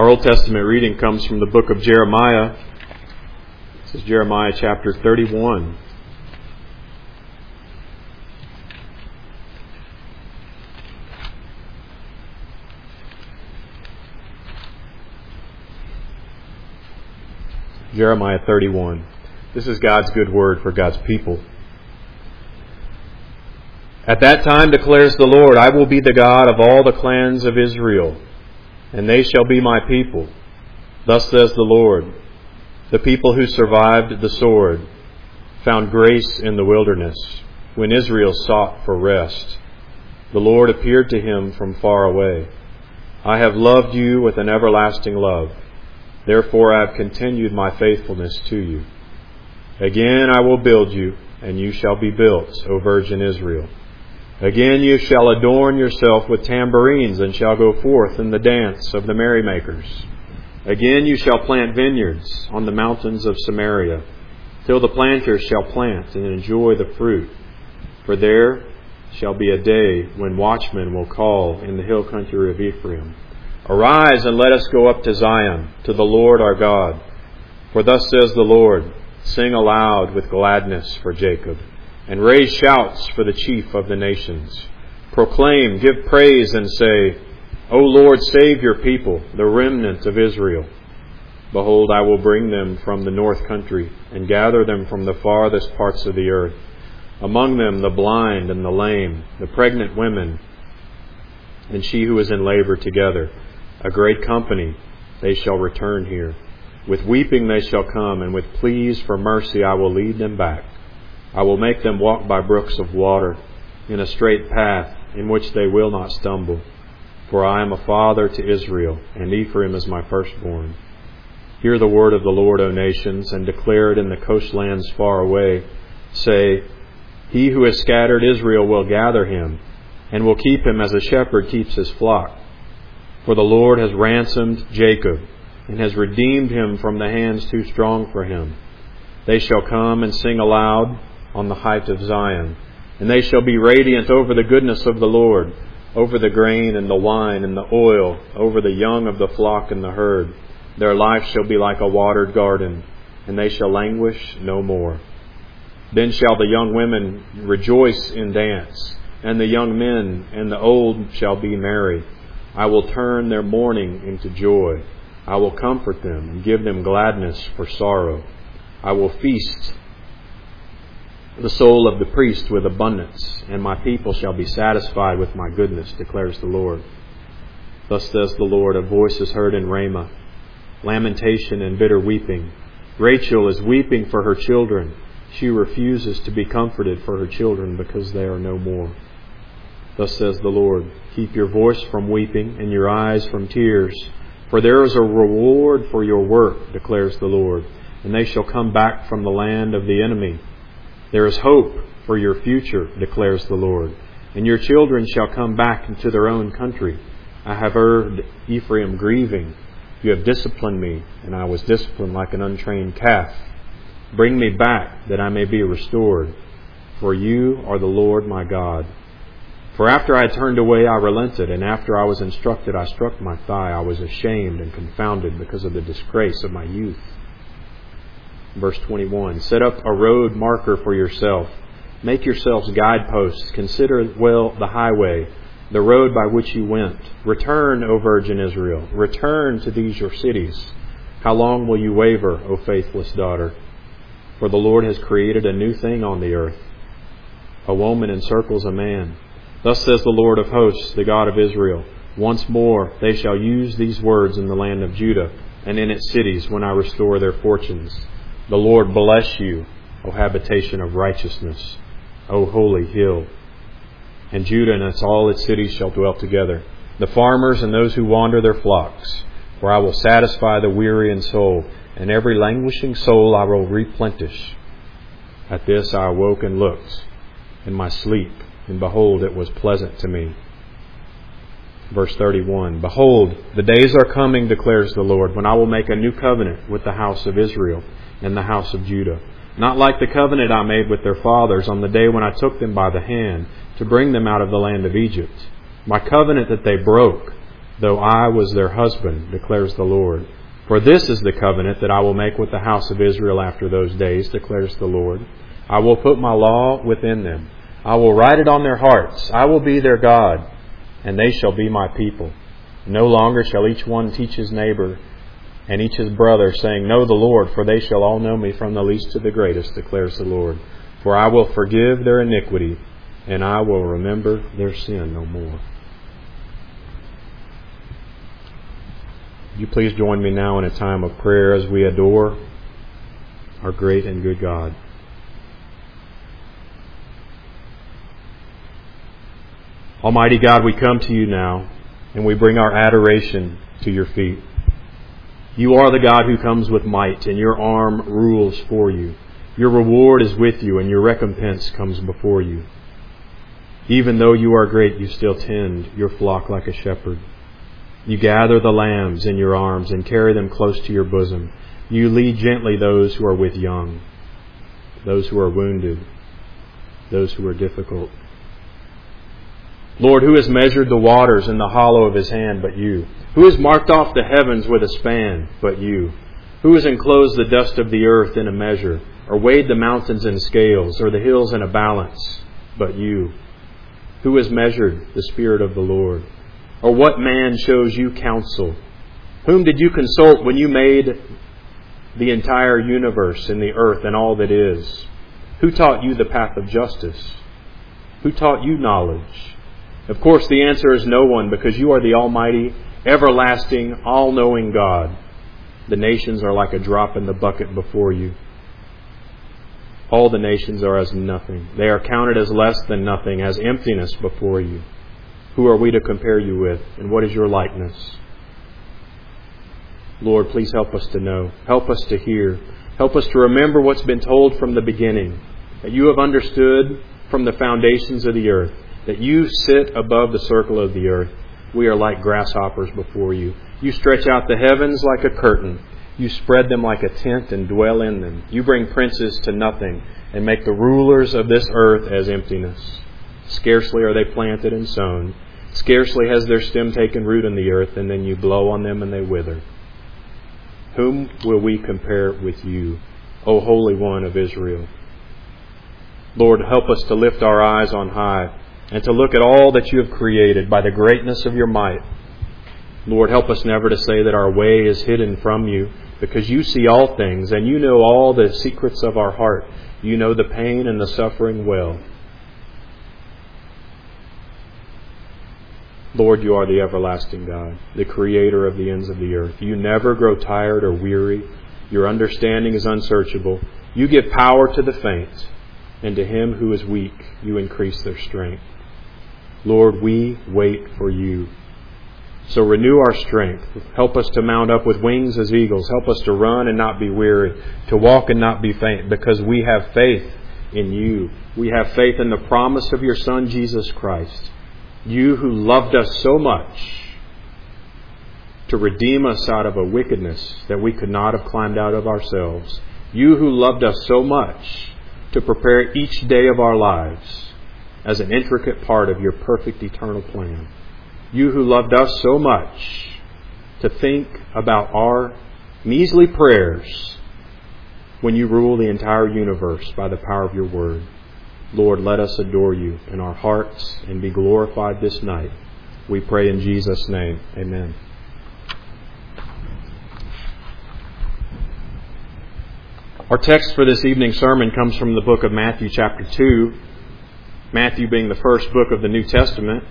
Our Old Testament reading comes from the book of Jeremiah. This is Jeremiah chapter 31. Jeremiah 31. This is God's good word for God's people. At that time declares the Lord, I will be the God of all the clans of Israel, and they shall be my people. Thus says the Lord, the people who survived the sword found grace in the wilderness, when Israel sought for rest. The Lord appeared to him from far away. I have loved you with an everlasting love. Therefore I have continued my faithfulness to you. Again I will build you, and you shall be built, O Virgin Israel. Again you shall adorn yourself with tambourines, and shall go forth in the dance of the merrymakers. Again you shall plant vineyards on the mountains of Samaria, till the planters shall plant and enjoy the fruit. For there shall be a day when watchmen will call in the hill country of Ephraim, Arise and let us go up to Zion, to the Lord our God. For thus says the Lord, Sing aloud with gladness for Jacob, and raise shouts for the chief of the nations. Proclaim, give praise, and say, O Lord, save your people, the remnant of Israel. Behold, I will bring them from the north country, and gather them from the farthest parts of the earth. Among them the blind and the lame, the pregnant women, and she who is in labor together. A great company, they shall return here. With weeping they shall come, and with pleas for mercy I will lead them back. I will make them walk by brooks of water, in a straight path, in which they will not stumble. For I am a father to Israel, and Ephraim is my firstborn. Hear the word of the Lord, O nations, and declare it in the coastlands far away. Say, He who has scattered Israel will gather him, and will keep him as a shepherd keeps his flock. For the Lord has ransomed Jacob, and has redeemed him from the hands too strong for him. They shall come and sing aloud on the height of Zion, and they shall be radiant over the goodness of the Lord, over the grain and the wine and the oil, over the young of the flock and the herd. Their life shall be like a watered garden, and they shall languish no more. Then shall the young women rejoice in dance, and the young men and the old shall be merry. I will turn their mourning into joy. I will comfort them and give them gladness for sorrow. I will feast the soul of the priest with abundance, and my people shall be satisfied with my goodness, declares the Lord. Thus says the Lord, a voice is heard in Ramah, lamentation and bitter weeping. Rachel is weeping for her children. She refuses to be comforted for her children because they are no more. Thus says the Lord, keep your voice from weeping and your eyes from tears, for there is a reward for your work, declares the Lord, and they shall come back from the land of the enemy. There is hope for your future, declares the Lord, and your children shall come back into their own country. I have heard Ephraim grieving. You have disciplined me, and I was disciplined like an untrained calf. Bring me back, that I may be restored, for you are the Lord my God. For after I turned away, I relented, and after I was instructed, I struck my thigh. I was ashamed and confounded because of the disgrace of my youth. Verse 21, set up a road marker for yourself. Make yourselves guideposts. Consider well the highway, the road by which you went. Return, O Virgin Israel. Return to these your cities. How long will you waver, O faithless daughter? For the Lord has created a new thing on the earth. A woman encircles a man. Thus says the Lord of hosts, the God of Israel, once more they shall use these words in the land of Judah and in its cities when I restore their fortunes. The Lord bless you, O habitation of righteousness, O holy hill. And Judah and all its cities shall dwell together, the farmers and those who wander their flocks. For I will satisfy the weary in soul, and every languishing soul I will replenish. At this I awoke and looked in my sleep, and behold, it was pleasant to me. Verse 31, behold, the days are coming, declares the Lord, when I will make a new covenant with the house of Israel and the house of Judah. Not like the covenant I made with their fathers on the day when I took them by the hand to bring them out of the land of Egypt. My covenant that they broke, though I was their husband, declares the Lord. For this is the covenant that I will make with the house of Israel after those days, declares the Lord. I will put my law within them. I will write it on their hearts. I will be their God, and they shall be my people. No longer shall each one teach his neighbor and each his brother, saying, Know the Lord, for they shall all know me from the least to the greatest, declares the Lord. For I will forgive their iniquity, and I will remember their sin no more. Would you please join me now in a time of prayer as we adore our great and good God. Almighty God, we come to you now, and we bring our adoration to your feet. You are the God who comes with might, and your arm rules for you. Your reward is with you, and your recompense comes before you. Even though you are great, you still tend your flock like a shepherd. You gather the lambs in your arms and carry them close to your bosom. You lead gently those who are with young, those who are wounded, those who are difficult. Lord, who has measured the waters in the hollow of his hand but you? Who has marked off the heavens with a span but you? Who has enclosed the dust of the earth in a measure, or weighed the mountains in scales, or the hills in a balance but you? Who has measured the Spirit of the Lord? Or what man shows you counsel? Whom did you consult when you made the entire universe and the earth and all that is? Who taught you the path of justice? Who taught you knowledge? Of course, the answer is no one, because you are the almighty, everlasting, all-knowing God. The nations are like a drop in the bucket before you. All the nations are as nothing. They are counted as less than nothing, as emptiness before you. Who are we to compare you with, and what is your likeness? Lord, please help us to know. Help us to hear. Help us to remember what's been told from the beginning, that you have understood from the foundations of the earth, that you sit above the circle of the earth. We are like grasshoppers before you. You stretch out the heavens like a curtain. You spread them like a tent and dwell in them. You bring princes to nothing and make the rulers of this earth as emptiness. Scarcely are they planted and sown. Scarcely has their stem taken root in the earth, and then you blow on them and they wither. Whom will we compare with you, O Holy One of Israel? Lord, help us to lift our eyes on high and to look at all that you have created by the greatness of your might. Lord, help us never to say that our way is hidden from you, because you see all things and you know all the secrets of our heart. You know the pain and the suffering well. Lord, you are the everlasting God, the creator of the ends of the earth. You never grow tired or weary. Your understanding is unsearchable. You give power to the faint, and to him who is weak, you increase their strength. Lord, we wait for you. So renew our strength. Help us to mount up with wings as eagles. Help us to run and not be weary, to walk and not be faint, because we have faith in you. We have faith in the promise of your Son, Jesus Christ. You who loved us so much to redeem us out of a wickedness that we could not have climbed out of ourselves. You who loved us so much to prepare each day of our lives as an intricate part of your perfect eternal plan. You who loved us so much to think about our measly prayers when you rule the entire universe by the power of your word. Lord, let us adore you in our hearts and be glorified this night. We pray in Jesus' name. Amen. Our text for this evening's sermon comes from the book of Matthew chapter 2. Matthew being the first book of the New Testament.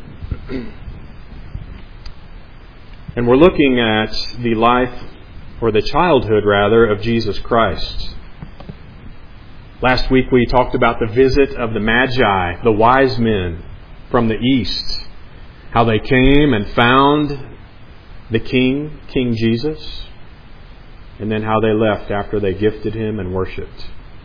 And we're looking at the life, or the childhood rather, of Jesus Christ. Last week we talked about the visit of the Magi, the wise men from the east. How they came and found the King, King Jesus. And then how they left after they gifted Him and worshipped.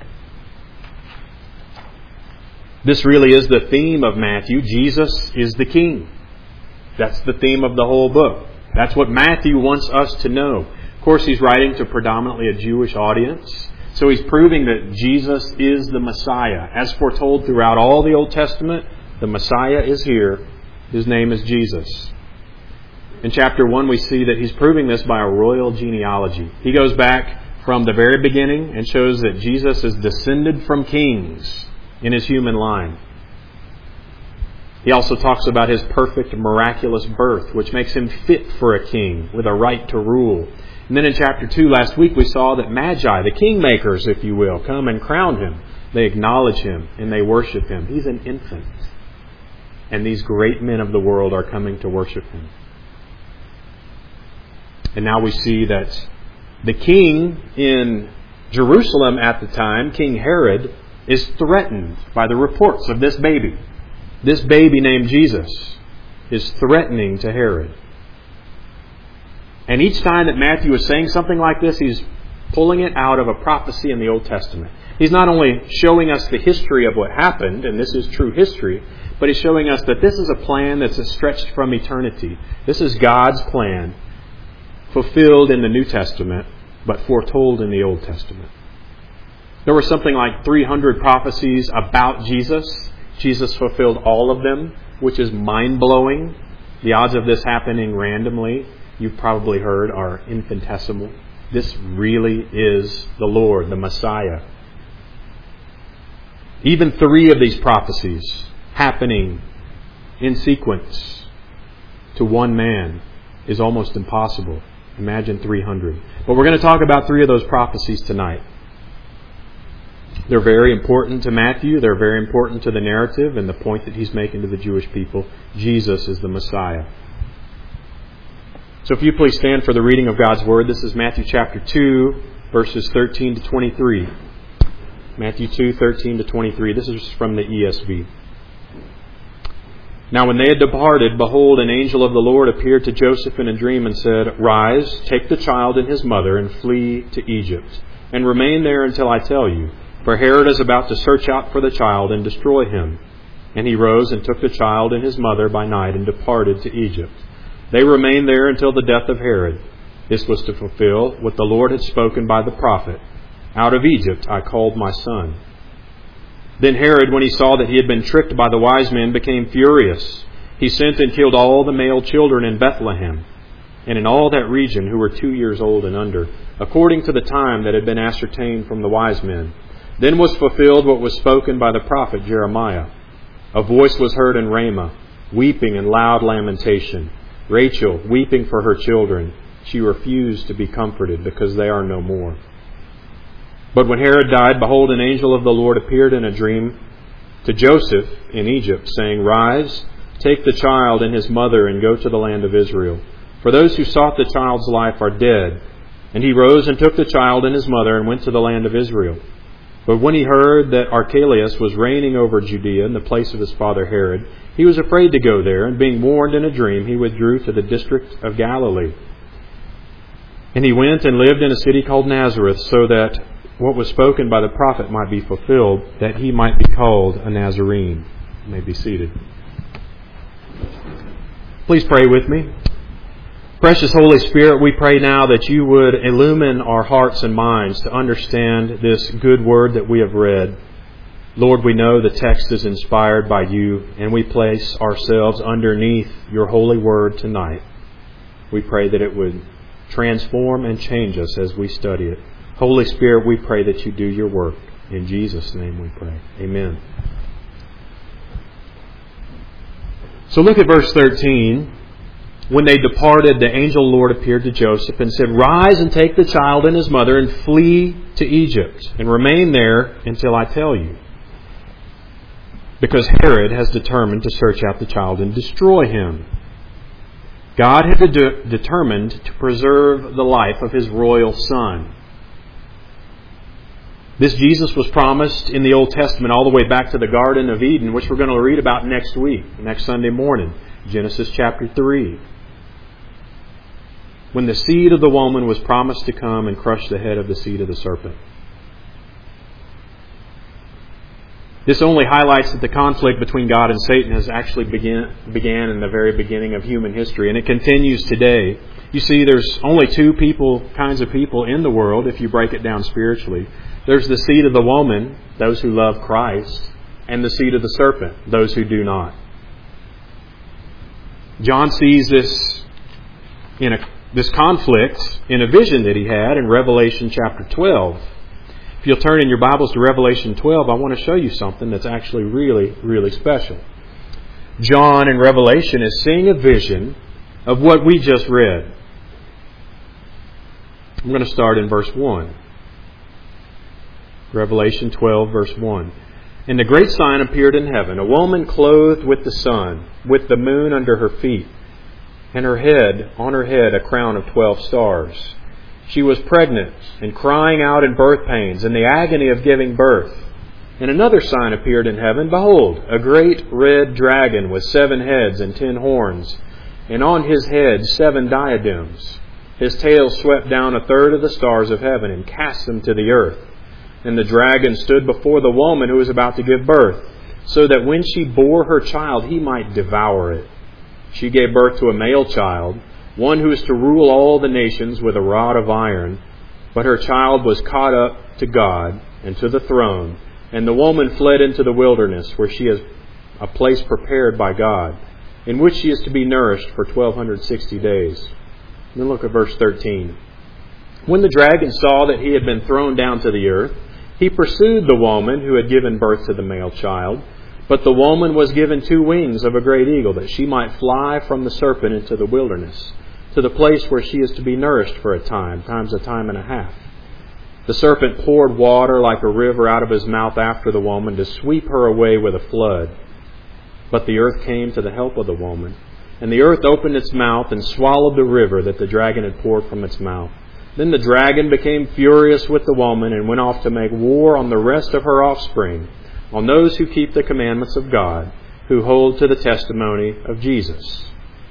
This really is the theme of Matthew. Jesus is the King. That's the theme of the whole book. That's what Matthew wants us to know. Of course, he's writing to predominantly a Jewish audience. So he's proving that Jesus is the Messiah. As foretold throughout all the Old Testament, the Messiah is here. His name is Jesus. In chapter 1, we see that he's proving this by a royal genealogy. He goes back from the very beginning and shows that Jesus is descended from kings in his human line. He also talks about his perfect, miraculous birth, which makes him fit for a king with a right to rule. And then in chapter 2 last week, we saw that Magi, the kingmakers, if you will, come and crown him. They acknowledge him and they worship him. He's an infant. And these great men of the world are coming to worship him. And now we see that the king in Jerusalem at the time, King Herod, is threatened by the reports of this baby. This baby named Jesus is threatening to Herod. And each time that Matthew is saying something like this, he's pulling it out of a prophecy in the Old Testament. He's not only showing us the history of what happened, and this is true history, but he's showing us that this is a plan that's stretched from eternity. This is God's plan, fulfilled in the New Testament, but foretold in the Old Testament. There were something like 300 prophecies about Jesus. Jesus fulfilled all of them, which is mind-blowing. The odds of this happening randomly, you've probably heard, are infinitesimal. This really is the Lord, the Messiah. Even 3 of these prophecies happening in sequence to one man is almost impossible. Imagine 300. But we're going to talk about 3 of those prophecies tonight. They're very important to Matthew. They're very important to the narrative and the point that he's making to the Jewish people. Jesus is the Messiah. So if you please stand for the reading of God's Word. This is Matthew chapter 2, verses 13 to 23. Matthew 2, 13 to 23. This is from the ESV. Now when they had departed, behold, an angel of the Lord appeared to Joseph in a dream and said, Rise, take the child and his mother, and flee to Egypt, and remain there until I tell you. For Herod is about to search out for the child and destroy him. And he rose and took the child and his mother by night and departed to Egypt. They remained there until the death of Herod. This was to fulfill what the Lord had spoken by the prophet. Out of Egypt I called my son. Then Herod, when he saw that he had been tricked by the wise men, became furious. He sent and killed all the male children in Bethlehem and in all that region who were 2 years old and under, according to the time that had been ascertained from the wise men. Then was fulfilled what was spoken by the prophet Jeremiah. A voice was heard in Ramah, weeping and loud lamentation. Rachel weeping for her children. She refused to be comforted because they are no more. But when Herod died, behold, an angel of the Lord appeared in a dream to Joseph in Egypt, saying, Rise, take the child and his mother, and go to the land of Israel. For those who sought the child's life are dead. And he rose and took the child and his mother, and went to the land of Israel. But when he heard that Archelaus was reigning over Judea in the place of his father Herod, he was afraid to go there, and being warned in a dream, he withdrew to the district of Galilee. And he went and lived in a city called Nazareth, so that what was spoken by the prophet might be fulfilled, that he might be called a Nazarene. You may be seated. Please pray with me. Precious Holy Spirit, we pray now that you would illumine our hearts and minds to understand this good word that we have read. Lord, we know the text is inspired by you, and we place ourselves underneath your holy word tonight. We pray that it would transform and change us as we study it. Holy Spirit, we pray that you do your work. In Jesus' name we pray. Amen. So look at verse 13. When they departed, the angel Lord appeared to Joseph and said, Rise and take the child and his mother and flee to Egypt, and remain there until I tell you. Because Herod has determined to search out the child and destroy him. God had determined to preserve the life of his royal son. This Jesus was promised in the Old Testament all the way back to the Garden of Eden, which we're going to read about next week, next Sunday morning, Genesis chapter 3. When the seed of the woman was promised to come and crush the head of the seed of the serpent. This only highlights that the conflict between God and Satan has actually began in the very beginning of human history, and it continues today. You see, there's only two kinds of people in the world, if you break it down spiritually. There's the seed of the woman, those who love Christ, and the seed of the serpent, those who do not. John sees this this conflict in a vision that he had in Revelation chapter 12. If you'll turn in your Bibles to Revelation 12, I want to show you something that's actually really, really special. John in Revelation is seeing a vision of what we just read. I'm going to start in verse 1. Revelation 12, verse 1. And a great sign appeared in heaven, a woman clothed with the sun, with the moon under her feet, and on her head a crown of 12 stars. She was pregnant and crying out in birth pains and the agony of giving birth. And another sign appeared in heaven. Behold, a great red dragon with 7 heads and 10 horns, and on his head 7 diadems. His tail swept down a third of the stars of heaven and cast them to the earth. And the dragon stood before the woman who was about to give birth, so that when she bore her child, he might devour it. She gave birth to a male child, one who is to rule all the nations with a rod of iron. But her child was caught up to God and to the throne, and the woman fled into the wilderness, where she has a place prepared by God, in which she is to be nourished for 1260 days. And then look at verse 13. When the dragon saw that he had been thrown down to the earth, he pursued the woman who had given birth to the male child. But the woman was given 2 wings of a great eagle, that she might fly from the serpent into the wilderness, to the place where she is to be nourished for a time, times a time and a half. The serpent poured water like a river out of his mouth after the woman, to sweep her away with a flood. But the earth came to the help of the woman, and the earth opened its mouth and swallowed the river that the dragon had poured from its mouth. Then the dragon became furious with the woman and went off to make war on the rest of her offspring, on those who keep the commandments of God, who hold to the testimony of Jesus.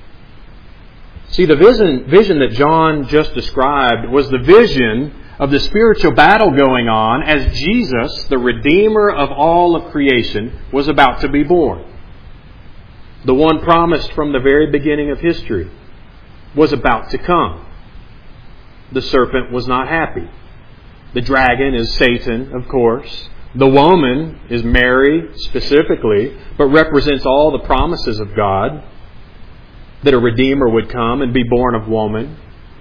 See, the vision that John just described was the vision of the spiritual battle going on as Jesus, the Redeemer of all of creation, was about to be born. The one promised from the very beginning of history was about to come. The serpent was not happy. The dragon is Satan, of course. The woman is Mary specifically, but represents all the promises of God, that a Redeemer would come and be born of woman.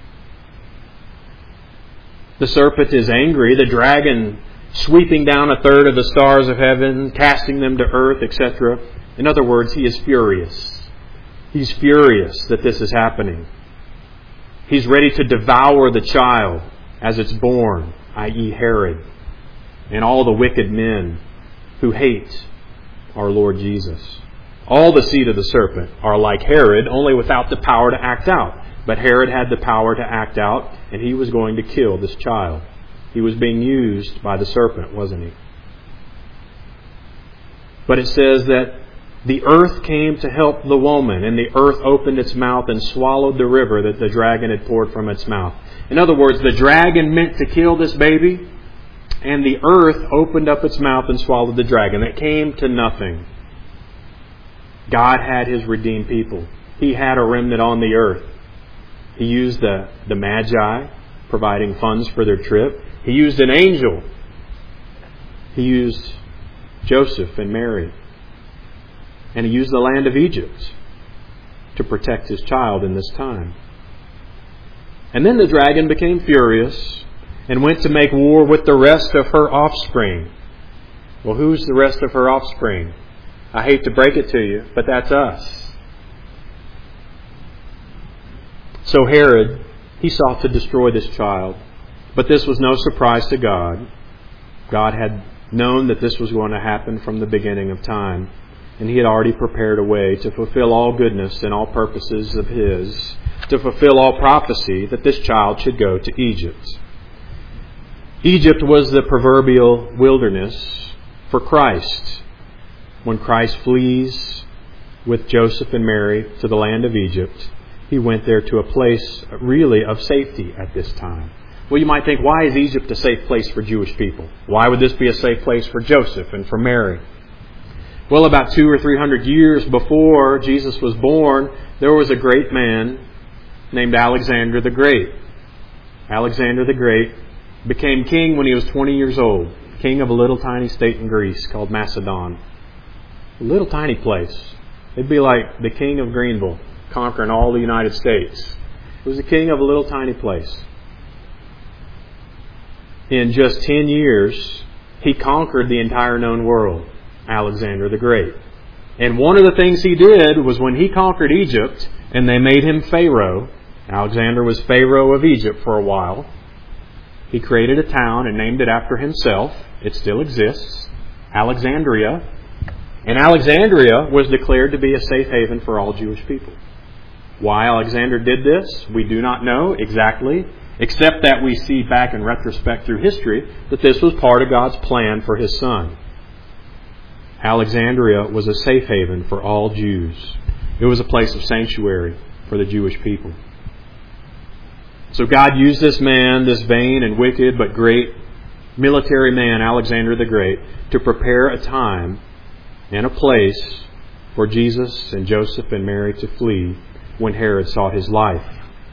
The serpent is angry. The dragon sweeping down a third of the stars of heaven, casting them to earth, etc. In other words, he is furious. He's furious that this is happening. He's ready to devour the child as it's born, i.e. Herod, and all the wicked men who hate our Lord Jesus. All the seed of the serpent are like Herod, only without the power to act out. But Herod had the power to act out, and he was going to kill this child. He was being used by the serpent, wasn't he? But it says that the earth came to help the woman, and the earth opened its mouth and swallowed the river that the dragon had poured from its mouth. In other words, the dragon meant to kill this baby, and the earth opened up its mouth and swallowed the dragon. It came to nothing. God had His redeemed people. He had a remnant on the earth. He used the Magi, providing funds for their trip. He used an angel. He used Joseph and Mary. And He used the land of Egypt to protect His child in this time. And then the dragon became furious and went to make war with the rest of her offspring. Well, who's the rest of her offspring? I hate to break it to you, but that's us. So Herod, he sought to destroy this child. But this was no surprise to God. God had known that this was going to happen from the beginning of time. And He had already prepared a way to fulfill all goodness and all purposes of His, to fulfill all prophecy that this child should go to Egypt. Egypt was the proverbial wilderness for Christ. When Christ flees with Joseph and Mary to the land of Egypt, He went there to a place really of safety at this time. Well, you might think, why is Egypt a safe place for Jewish people? Why would this be a safe place for Joseph and for Mary? Well, about 200 or 300 years before Jesus was born, there was a great man named Alexander the Great. Alexander the Great became king when he was 20 years old, king of a little tiny state in Greece called Macedon. A little tiny place. It'd be like the king of Greenville conquering all the United States. He was the king of a little tiny place. In just 10 years, he conquered the entire known world, Alexander the Great. And one of the things he did was when he conquered Egypt and they made him Pharaoh, Alexander was Pharaoh of Egypt for a while, he created a town and named it after himself. It still exists, Alexandria. And Alexandria was declared to be a safe haven for all Jewish people. Why Alexander did this, we do not know exactly, except that we see back in retrospect through history that this was part of God's plan for His Son. Alexandria was a safe haven for all Jews. It was a place of sanctuary for the Jewish people. So God used this man, this vain and wicked but great military man, Alexander the Great, to prepare a time and a place for Jesus and Joseph and Mary to flee when Herod sought his life.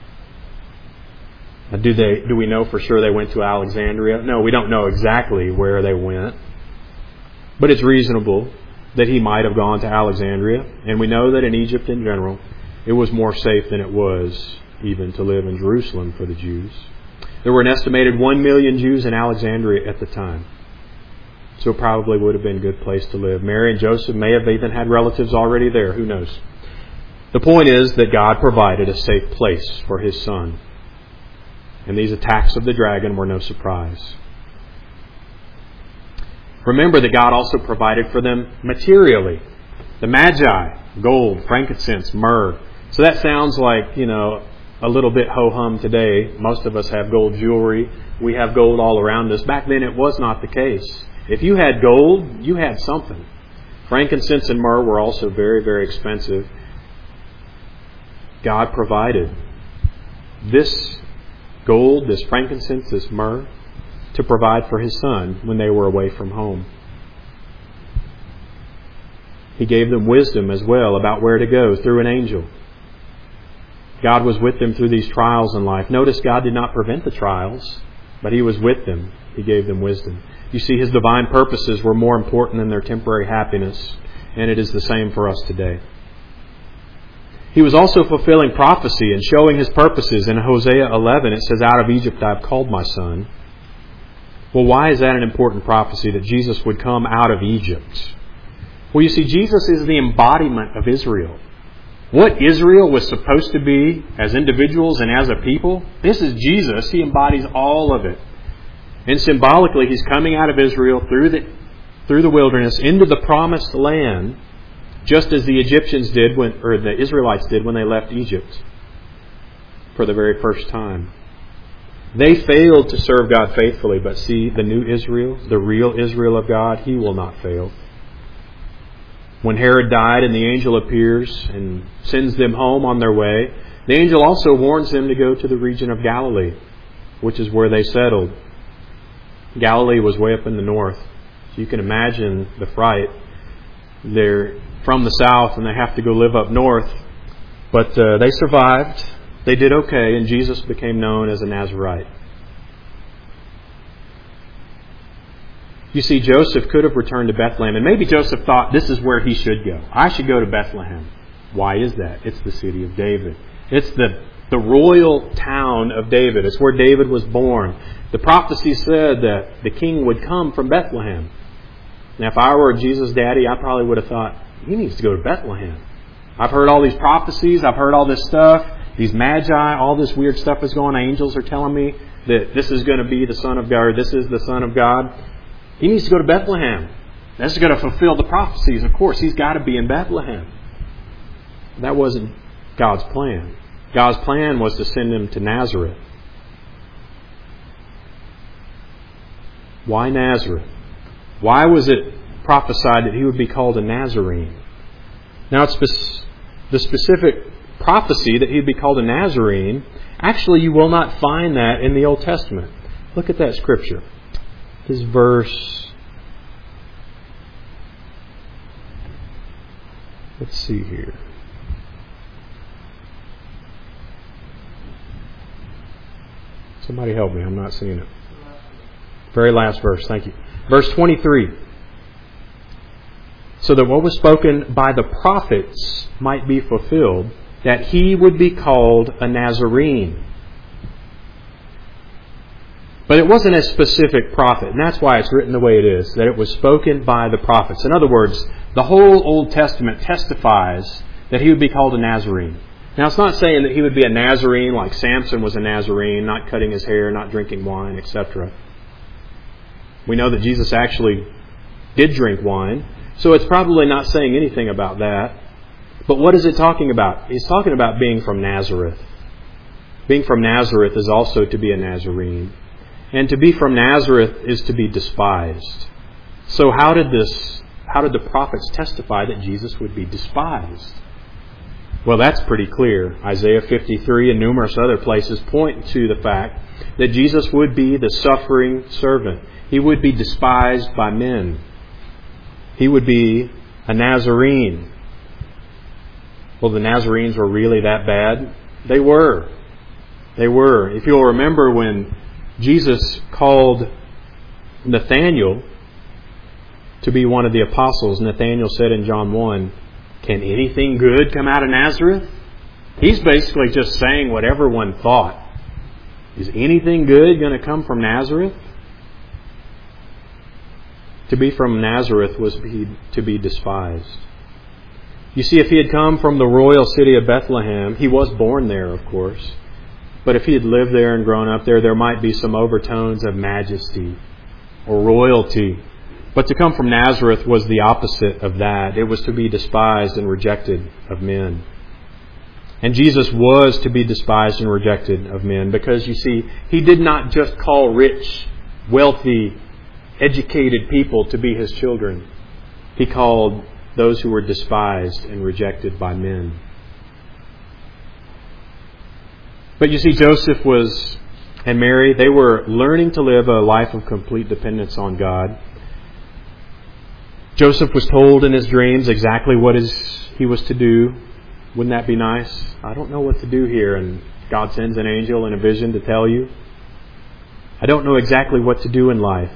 Now, do we know for sure they went to Alexandria? No, we don't know exactly where they went. But it's reasonable that he might have gone to Alexandria. And we know that in Egypt in general, it was more safe than it was even to live in Jerusalem for the Jews. There were an estimated 1 million Jews in Alexandria at the time. So it probably would have been a good place to live. Mary and Joseph may have even had relatives already there. Who knows? The point is that God provided a safe place for His Son. And these attacks of the dragon were no surprise. Remember that God also provided for them materially. The Magi, gold, frankincense, myrrh. So that sounds like, a little bit ho-hum today. Most of us have gold jewelry. We have gold all around us. Back then it was not the case. If you had gold, you had something. Frankincense and myrrh were also very, very expensive. God provided this gold, this frankincense, this myrrh, to provide for His Son when they were away from home. He gave them wisdom as well about where to go through an angel. God was with them through these trials in life. Notice God did not prevent the trials, but He was with them. He gave them wisdom. You see, His divine purposes were more important than their temporary happiness, and it is the same for us today. He was also fulfilling prophecy and showing His purposes. In Hosea 11, it says, "Out of Egypt I have called my son." Well, why is that an important prophecy, that Jesus would come out of Egypt? Well, you see, Jesus is the embodiment of Israel. What Israel was supposed to be as individuals and as a people, this is Jesus. He embodies all of it. And symbolically, He's coming out of Israel through the wilderness into the promised land, just as the Egyptians did the Israelites did when they left Egypt for the very first time. They failed to serve God faithfully, but see, the new Israel, the real Israel of God, He will not fail. When Herod died and the angel appears and sends them home on their way, the angel also warns them to go to the region of Galilee, which is where they settled. Galilee was way up in the north. So you can imagine the fright. They're from the south and they have to go live up north. But they survived. They did okay, and Jesus became known as a Nazirite. You see, Joseph could have returned to Bethlehem, and maybe Joseph thought, this is where he should go. I should go to Bethlehem. Why is that? It's the city of David. It's the royal town of David. It's where David was born. The prophecy said that the king would come from Bethlehem. Now, if I were Jesus' daddy, I probably would have thought, he needs to go to Bethlehem. I've heard all these prophecies. I've heard all this stuff. These magi, all this weird stuff is going on. Angels are telling me that this is going to be the Son of God, or this is the Son of God. He needs to go to Bethlehem. That's going to fulfill the prophecies. Of course, He's got to be in Bethlehem. That wasn't God's plan. God's plan was to send Him to Nazareth. Why Nazareth? Why was it prophesied that He would be called a Nazarene? Now, the specific prophecy that He would be called a Nazarene, actually you will not find that in the Old Testament. Look at that scripture. This verse, let's see here. Somebody help me, I'm not seeing it. Very last verse, thank you. Verse 23. So that what was spoken by the prophets might be fulfilled, that he would be called a Nazarene. But it wasn't a specific prophet, and that's why it's written the way it is, that it was spoken by the prophets. In other words, the whole Old Testament testifies that he would be called a Nazarene. Now, it's not saying that he would be a Nazarene like Samson was a Nazarene, not cutting his hair, not drinking wine, etc. We know that Jesus actually did drink wine, so it's probably not saying anything about that. But what is it talking about? It's talking about being from Nazareth. Being from Nazareth is also to be a Nazarene. And to be from Nazareth is to be despised. So how did the prophets testify that Jesus would be despised? Well, that's pretty clear. Isaiah 53 and numerous other places point to the fact that Jesus would be the suffering servant. He would be despised by men. He would be a Nazarene. Well, the Nazarenes were really that bad? They were. They were. If you'll remember when Jesus called Nathanael to be one of the apostles, Nathanael said in John 1, "Can anything good come out of Nazareth?" He's basically just saying what everyone thought. Is anything good going to come from Nazareth? To be from Nazareth was to be despised. You see, if he had come from the royal city of Bethlehem, he was born there, of course. But if he had lived there and grown up there, there might be some overtones of majesty or royalty. But to come from Nazareth was the opposite of that. It was to be despised and rejected of men. And Jesus was to be despised and rejected of men because, you see, he did not just call rich, wealthy, educated people to be his children. He called those who were despised and rejected by men. But you see, Joseph and Mary, they were learning to live a life of complete dependence on God. Joseph was told in his dreams exactly what he was to do. Wouldn't that be nice? I don't know what to do here, and God sends an angel in a vision to tell you. I don't know exactly what to do in life.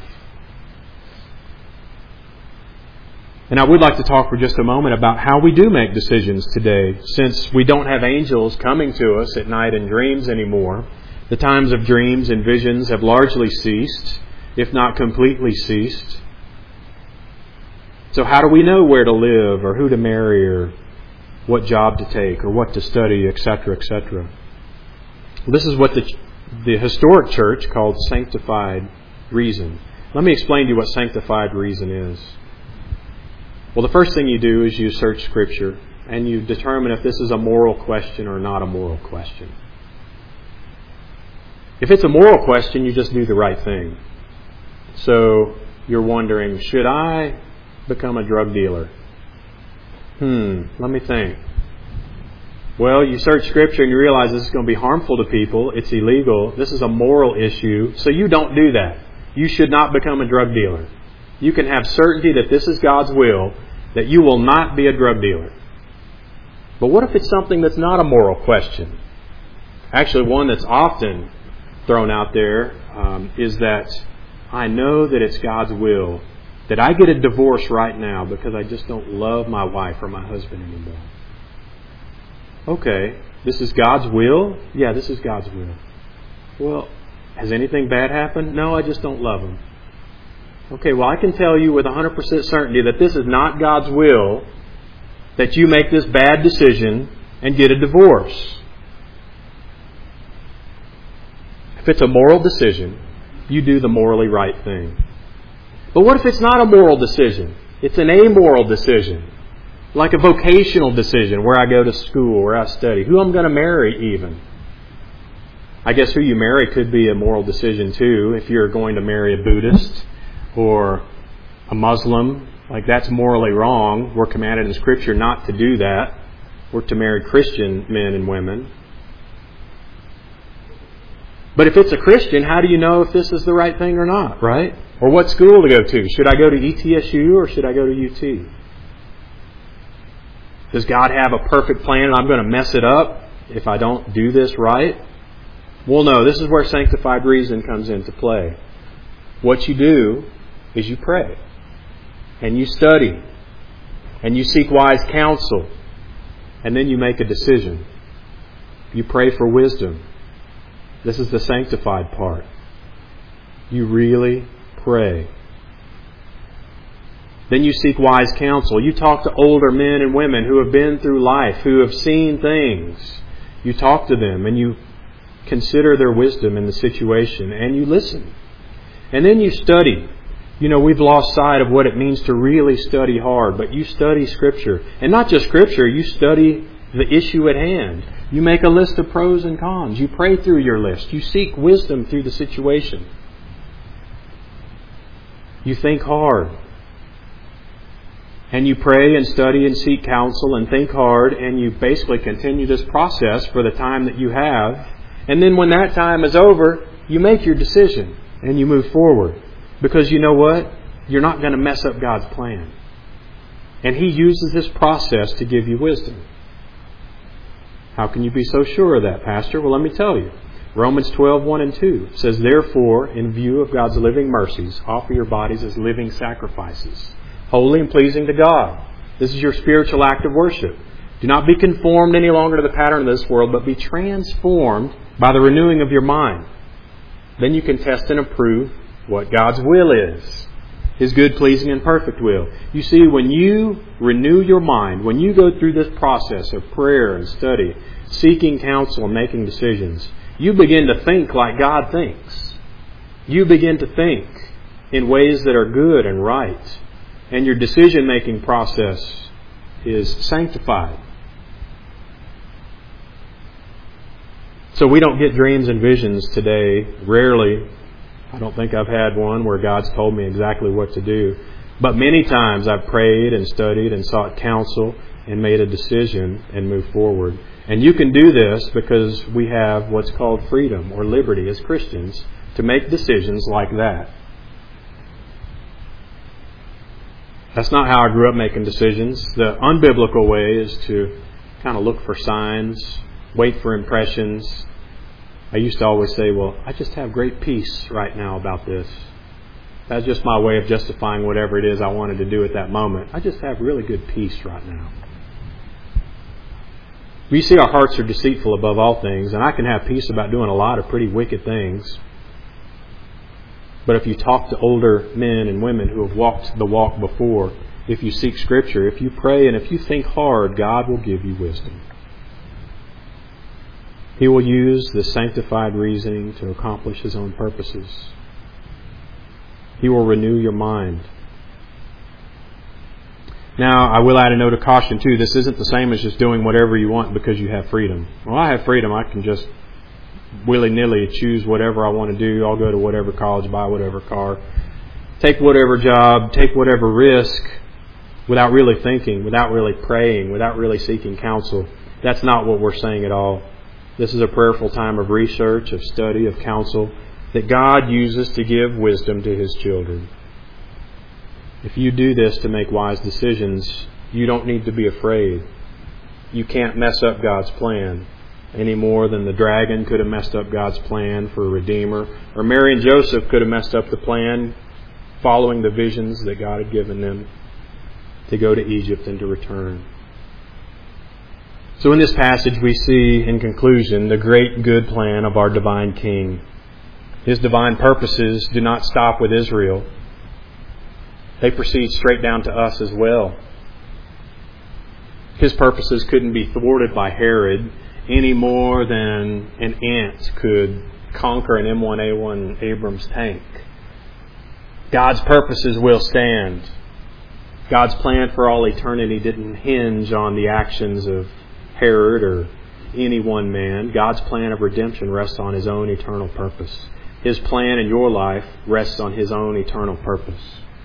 And I would like to talk for just a moment about how we do make decisions today. Since we don't have angels coming to us at night in dreams anymore, the times of dreams and visions have largely ceased, if not completely ceased. So how do we know where to live, or who to marry, or what job to take, or what to study, etc., etc.? This is what the historic church called sanctified reason. Let me explain to you what sanctified reason is. Well, the first thing you do is you search Scripture and you determine if this is a moral question or not a moral question. If it's a moral question, you just do the right thing. So you're wondering, should I become a drug dealer? Let me think. Well, you search Scripture and you realize this is going to be harmful to people. It's illegal. This is a moral issue. So you don't do that. You should not become a drug dealer. You can have certainty that this is God's will, that you will not be a drug dealer. But what if it's something that's not a moral question? Actually, one that's often thrown out there is that I know that it's God's will that I get a divorce right now because I just don't love my wife or my husband anymore. Okay, this is God's will? Yeah, this is God's will. Well, has anything bad happened? No, I just don't love him. Okay, well, I can tell you with 100% certainty that this is not God's will that you make this bad decision and get a divorce. If it's a moral decision, you do the morally right thing. But what if it's not a moral decision? It's an amoral decision. Like a vocational decision, where I go to school, where I study, who I'm going to marry even. I guess who you marry could be a moral decision too. If you're going to marry a Buddhist or a Muslim, like that's morally wrong. We're commanded in Scripture not to do that. We're to marry Christian men and women. But if it's a Christian, how do you know if this is the right thing or not, right? Or what school to go to? Should I go to ETSU or should I go to UT? Does God have a perfect plan and I'm going to mess it up if I don't do this right? Well, no, this is where sanctified reason comes into play. What you do is you pray and you study and you seek wise counsel and then you make a decision. You pray for wisdom. This is the sanctified part. You really pray. Then you seek wise counsel. You talk to older men and women who have been through life, who have seen things. You talk to them and you consider their wisdom in the situation and you listen. And then you study. You know, we've lost sight of what it means to really study hard, but you study Scripture. And not just Scripture, you study the issue at hand. You make a list of pros and cons. You pray through your list. You seek wisdom through the situation. You think hard. And you pray and study and seek counsel and think hard, and you basically continue this process for the time that you have. And then when that time is over, you make your decision and you move forward. Because you know what? You're not going to mess up God's plan. And He uses this process to give you wisdom. How can you be so sure of that, Pastor? Well, let me tell you. Romans 12:1 and 2 says, "Therefore, in view of God's living mercies, offer your bodies as living sacrifices, holy and pleasing to God." This is your spiritual act of worship. Do not be conformed any longer to the pattern of this world, but be transformed by the renewing of your mind. Then you can test and approve what God's will is. His good, pleasing, and perfect will. You see, when you renew your mind, when you go through this process of prayer and study, seeking counsel and making decisions, you begin to think like God thinks. You begin to think in ways that are good and right. And your decision-making process is sanctified. So we don't get dreams and visions today. Rarely. I don't think I've had one where God's told me exactly what to do. But many times I've prayed and studied and sought counsel and made a decision and moved forward. And you can do this because we have what's called freedom or liberty as Christians to make decisions like that. That's not how I grew up making decisions. The unbiblical way is to kind of look for signs, wait for impressions. I used to always say, well, I just have great peace right now about this. That's just my way of justifying whatever it is I wanted to do at that moment. I just have really good peace right now. We see our hearts are deceitful above all things, and I can have peace about doing a lot of pretty wicked things. But if you talk to older men and women who have walked the walk before, if you seek Scripture, if you pray, and if you think hard, God will give you wisdom. He will use this sanctified reasoning to accomplish His own purposes. He will renew your mind. Now, I will add a note of caution too. This isn't the same as just doing whatever you want because you have freedom. Well, I have freedom. I can just willy-nilly choose whatever I want to do. I'll go to whatever college, buy whatever car, take whatever job, take whatever risk without really thinking, without really praying, without really seeking counsel. That's not what we're saying at all. This is a prayerful time of research, of study, of counsel that God uses to give wisdom to His children. If you do this to make wise decisions, you don't need to be afraid. You can't mess up God's plan any more than the dragon could have messed up God's plan for a Redeemer, or Mary and Joseph could have messed up the plan following the visions that God had given them to go to Egypt and to return. So in this passage we see, in conclusion, the great good plan of our divine King. His divine purposes do not stop with Israel. They proceed straight down to us as well. His purposes couldn't be thwarted by Herod any more than an ant could conquer an M1A1 Abrams tank. God's purposes will stand. God's plan for all eternity didn't hinge on the actions of Herod or any one man. God's plan of redemption rests on His own eternal purpose. His plan in your life rests on His own eternal purpose.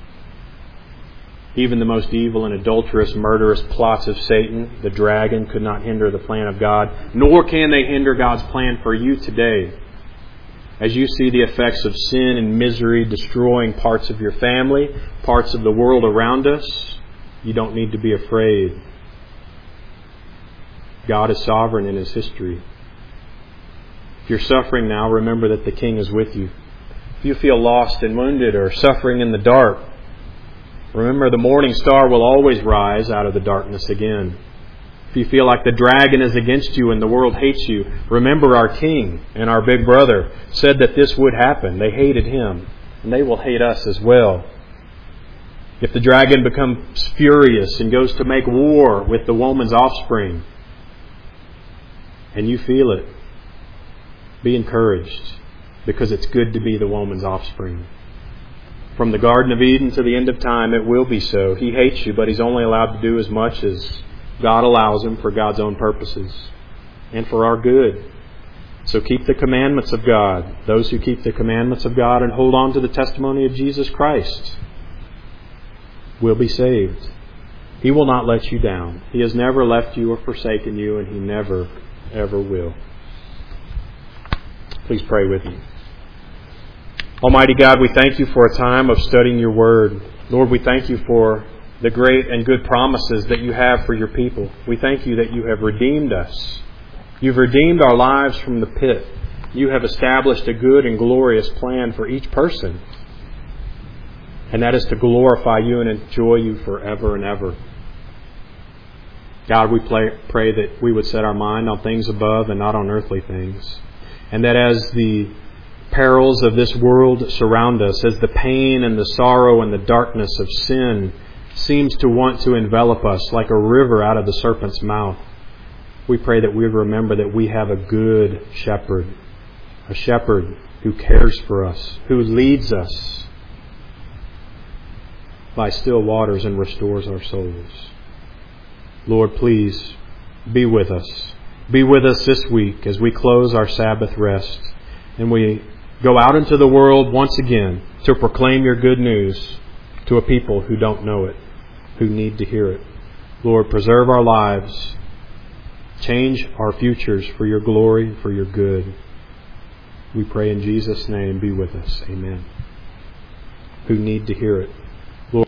Even the most evil and adulterous, murderous plots of Satan, the dragon, could not hinder the plan of God, nor can they hinder God's plan for you today. As you see the effects of sin and misery destroying parts of your family, parts of the world around us, you don't need to be afraid. God is sovereign in His history. If you're suffering now, remember that the King is with you. If you feel lost and wounded or suffering in the dark, remember the morning star will always rise out of the darkness again. If you feel like the dragon is against you and the world hates you, remember our King and our big brother said that this would happen. They hated Him, and they will hate us as well. If the dragon becomes furious and goes to make war with the woman's offspring, and you feel it, be encouraged, because it's good to be the woman's offspring. From the Garden of Eden to the end of time, it will be so. He hates you, but He's only allowed to do as much as God allows Him for God's own purposes and for our good. So keep the commandments of God. Those who keep the commandments of God and hold on to the testimony of Jesus Christ will be saved. He will not let you down. He has never left you or forsaken you, and He never, ever will. Please pray with me. Almighty God, we thank You for a time of studying Your Word. Lord, we thank You for the great and good promises that You have for Your people. We thank You that You have redeemed us. You've redeemed our lives from the pit. You have established a good and glorious plan for each person. And that is to glorify You and enjoy You forever and ever. God, we pray that we would set our mind on things above and not on earthly things. And that as the perils of this world surround us, as the pain and the sorrow and the darkness of sin seems to want to envelop us like a river out of the serpent's mouth, we pray that we remember that we have a good shepherd, a shepherd who cares for us, who leads us by still waters and restores our souls. Lord, please be with us. Be with us this week as we close our Sabbath rest and we go out into the world once again to proclaim Your good news to a people who don't know it, who need to hear it. Lord, preserve our lives. Change our futures for Your glory, for Your good. We pray in Jesus' name, be with us. Amen. Who need to hear it.